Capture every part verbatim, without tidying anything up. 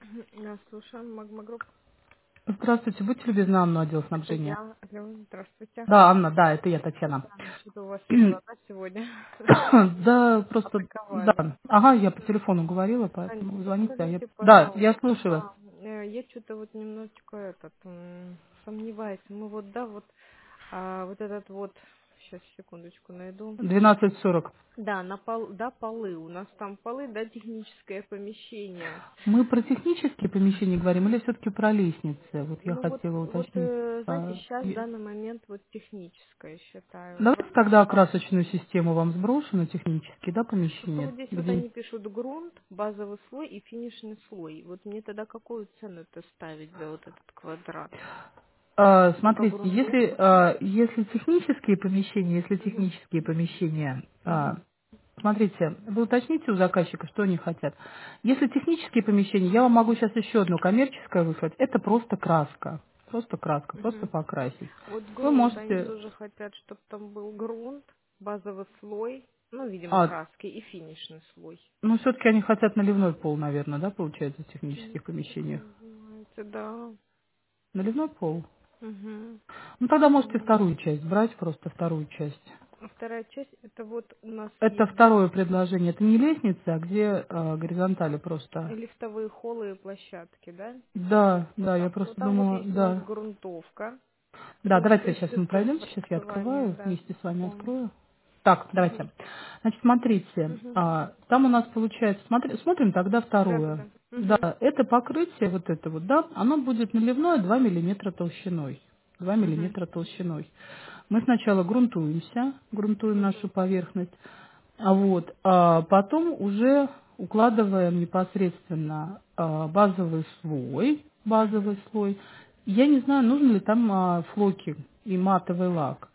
Я слушаю, Магма Групп. Здравствуйте, будьте любезны, Анна, отдел Это снабжения. я. Алло, здравствуйте. Да, Анна, да, это я, Татьяна. Да, что-то у вас дела, да, сегодня? Да, просто, да. Атаковали. Ага, я по телефону говорила, Ань, поэтому вы звоните, а я... скажите, Да, я пожалуйста, слушаю вас. да, э, я что-то вот немножечко этот м, сомневаюсь. Мы вот, да, вот, а, вот этот вот, сейчас, секундочку, найду. двенадцать сорок. Да, на пол, да, полы. У нас там полы, да, техническое помещение. Мы про технические помещения говорим или все-таки про лестницы? Вот я Ну вот, хотела вот, уточнить. э, знаете, А, сейчас в и- данный момент вот техническое считаю. Давайте тогда красочную систему вам сброшу на технические, да, Просто помещения? вот здесь вот Где... они пишут грунт, базовый слой и финишный слой. Вот мне тогда какую цену-то ставить за вот этот квадрат? А, Только смотрите, если, грунтовку? а, если технические помещения, если Угу, технические помещения, угу, а, смотрите, вы уточните у заказчика, что они хотят. Если технические помещения, я вам могу сейчас еще одно коммерческое выслать. Это просто краска. Просто краска, просто угу. покрасить. Вот Вы грунт, они можете... тоже хотят, чтобы там был грунт, базовый слой, ну, видимо, А, краски и финишный слой. ну, все-таки они хотят наливной пол, наверное, да, получается, в Ну, технических как помещениях. называется, да. Наливной пол. Угу. Ну, тогда можете вторую часть брать, просто вторую часть. Вторая часть, это вот у нас Это есть, да, второе предложение. Это не лестница, а где э, горизонтали просто. лифтовые холлы и площадки, да? Да, Вот да, я так. Ну, просто там вот думала, есть у нас да. грунтовка. Да, Это давайте сейчас мы пройдем, сейчас я спецпреобразование, открываю, да. вместе с вами Ом. открою. Так, Мгм. давайте. Значит, смотрите, Мгм. а, там у нас получается, смотри, смотрим тогда Да, да, второе. да. Да, Мгм. это покрытие, вот это вот, да, оно будет наливное два миллиметра толщиной. два Мгм. миллиметра толщиной. Мы сначала грунтуемся, грунтуем нашу Мгм. поверхность, а вот, а потом уже укладываем непосредственно а, базовый слой, базовый Мгм. слой. Я не знаю, нужен ли там а, флоки и матовый лак.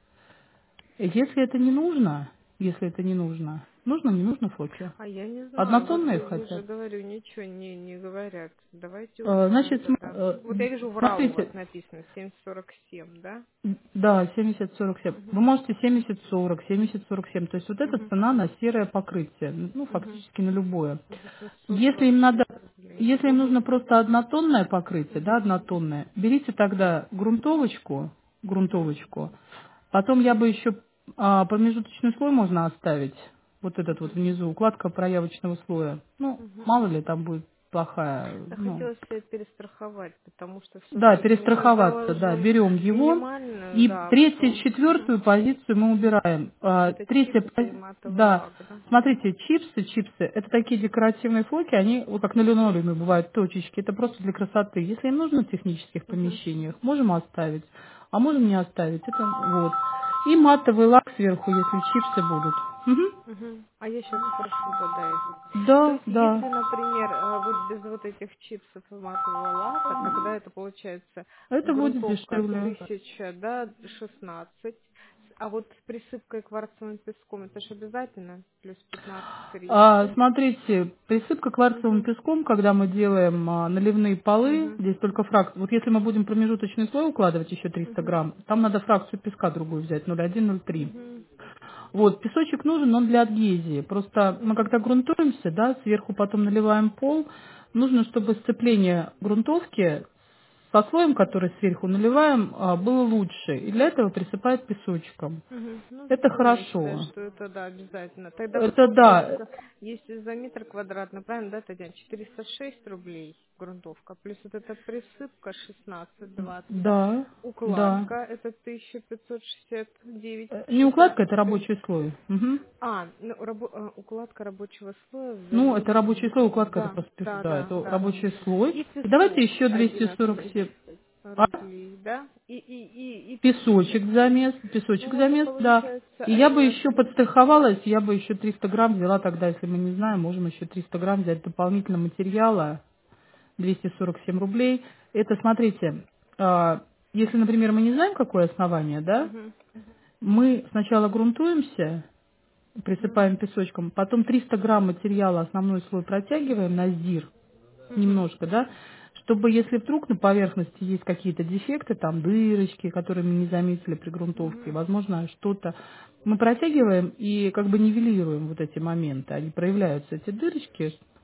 Если это не нужно, если это не нужно, нужно, не нужно флоки. А я не знаю, вот Однотонные э, я же хотят. говорю, ничего не, не говорят. Давайте Э, узнаем Значит, см- тогда. э, Вот я вижу, в РАО у вас смотрите, написано семь сорок семь, да? да, семьдесят сорок семь. Вы Угу. можете семьдесят сорок, семьдесят сорок семь. То есть вот эта Угу. цена на серое покрытие, ну, Угу. фактически на любое. восемьсот Если им двадцать надо, шесть рублей. если им нужно просто однотонное покрытие, да, Угу. однотонное, берите тогда грунтовочку, Угу. грунтовочку. Потом я бы еще а, промежуточный слой можно оставить, вот этот вот внизу, укладка проявочного слоя. Ну, Угу. мало ли там будет плохая, Да ну, хотелось себя перестраховать, потому что да, все-таки мы же перестраховаться, да, заложим берем его. минимальную, И да, третью, сумму. Мгм. четвертую позицию мы убираем. А, Это третья чипсы и пози- матовый да, лак, да? Мгм. смотрите, чипсы, чипсы, это такие декоративные флоки, они, вот как на линолеуме бывают точечки, это просто для красоты. Если им нужно в технических Мгм. помещениях, можем оставить, а можем не оставить. Это вот. И матовый лак сверху, если чипсы будут. Мгм. Мгм. А я сейчас спрошу тогда их. То Да, есть, да. если, например, э, вот без вот этих чипсов и матового лака, тогда это получается Это будет грунтовка дешевле. тысяча, да, шестнадцать. А вот с присыпкой кварцевым песком, это же обязательно? Плюс пятнадцать А, гривен. смотрите, присыпка кварцевым Угу. песком, когда мы делаем а, наливные полы, Угу. здесь только фракцию. Вот если мы будем промежуточный слой укладывать еще триста Угу. грамм, там надо фракцию песка другую взять, ноль один ноль три. Угу. Вот, песочек нужен, он для адгезии. Просто мы Угу. когда грунтуемся, да, сверху потом наливаем пол, нужно, чтобы сцепление грунтовки со слоем, который сверху наливаем, а, было лучше. И для этого присыпают песочком. Мгм. Ну, Это тогда я считаю, хорошо. что это да, обязательно. Тогда Это да. получается, если за метр квадратный, правильно, да, Татьяна, четыреста шесть рублей грунтовка, плюс вот эта присыпка шестнадцать двадцать, Да, да. укладка это тысяча пятьсот шестьдесят девять Э, Не шестьдесят укладка, это четыре. рабочий слой. Мгм. А, ну, рабо- а, укладка рабочего слоя в Ну, это заряде. рабочий слой, укладка это Да, просто пишу, да, да, да, это да. рабочий слой. И И давайте песок еще двести сорок одиннадцать семь. А? рублей, да? И, и, и, и песочек. Песочек замес, песочек Ну, это замес, да. получается И я бы одиннадцать. еще подстраховалась, я бы еще триста грамм взяла тогда, если мы не знаем, можем еще триста грамм взять дополнительного материала, двести сорок семь рублей. Это, смотрите, а, если, например, мы не знаем, какое основание, да, Мгм. мы сначала грунтуемся, Мгм. присыпаем песочком, потом триста грамм материала, основной слой протягиваем на сдир, Мгм. немножко, да, чтобы если вдруг на поверхности есть какие-то дефекты, там дырочки, которые мы не заметили при грунтовке, Мгм. возможно, что-то, мы протягиваем и как бы нивелируем вот эти моменты, они проявляются, эти дырочки,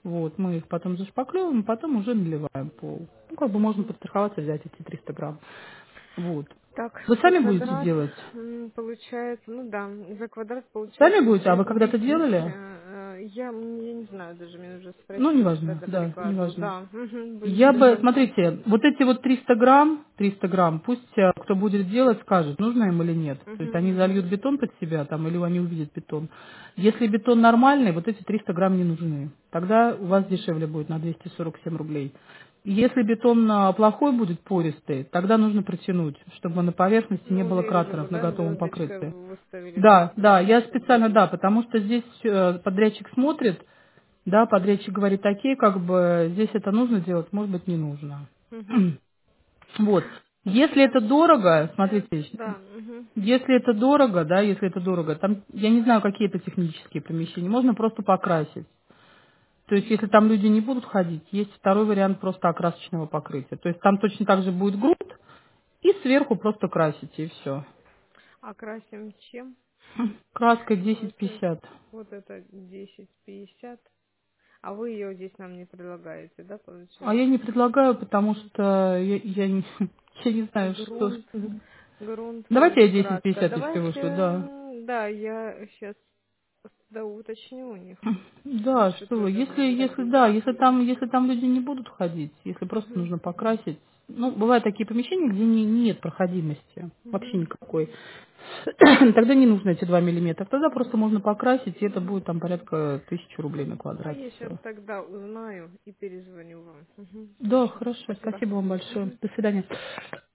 Вот, мы их потом зашпаклевываем, потом уже наливаем пол. Ну, как бы можно Мгм. подстраховаться, взять эти триста грамм. Вот. Так, Вы за сами будете квадрат делать? м, получается, ну да, за квадрат Сами получается будете? А две, вы две когда-то тысячи. делали? э, Я, м, я не знаю, даже мне нужно Ну, спросить, неважно, когда да, прикладываю. неважно. Да, мгм, Я будем до бы, конца. смотрите, вот эти вот триста грамм, триста грамм, пусть э, кто будет делать, скажет, нужно им или нет. То есть Мгм, они мгм. зальют бетон под себя там, или они увидят бетон. Если бетон нормальный, вот эти триста грамм не нужны. Тогда у вас дешевле будет на двести сорок семь рублей. Если бетон а, плохой будет, пористый, тогда нужно протянуть, чтобы на поверхности не Ну, было вижу, кратеров вот, на да, готовом звездочкой покрытии. выставили Да, просто, да, да, я чтобы специально, да, потому что здесь э, подрядчик смотрит, да, подрядчик говорит, такие, как бы здесь это нужно делать, может быть, не нужно. Мгм. Вот. Если это дорого, смотрите, Да, мгм. если это дорого, да, если это дорого, там, я не знаю, какие это технические помещения, можно просто покрасить. То есть, если там люди не будут ходить, есть второй вариант просто окрасочного покрытия. То есть, там точно так же будет грунт, и сверху просто красите, и все. Окрасим чем? Краской Вот, десять э, пятьдесят. вот это десять пятьдесят. А вы ее здесь нам не предлагаете, да, А получается? я не предлагаю, потому Мгм. что я, я не, я не знаю, что... Грунт, грунт Давайте я плюс десять краска. пятьдесят, если Давайте, вышлю, да. м, да, я сейчас да, уточню у них Да, насчет что вы, если, этого если дробить. да, если там, если там люди не будут ходить, если просто Мгм, нужно покрасить, ну, бывают такие помещения, где не, нет проходимости, вообще мгм. никакой, тогда не нужно эти два миллиметра, тогда просто можно покрасить, и это будет там порядка тысячи рублей на А квадрат, я сейчас все. тогда узнаю и перезвоню вам. Мгм, Да, хорошо, хорошо, спасибо. спасибо вам большое, Мгм. до свидания.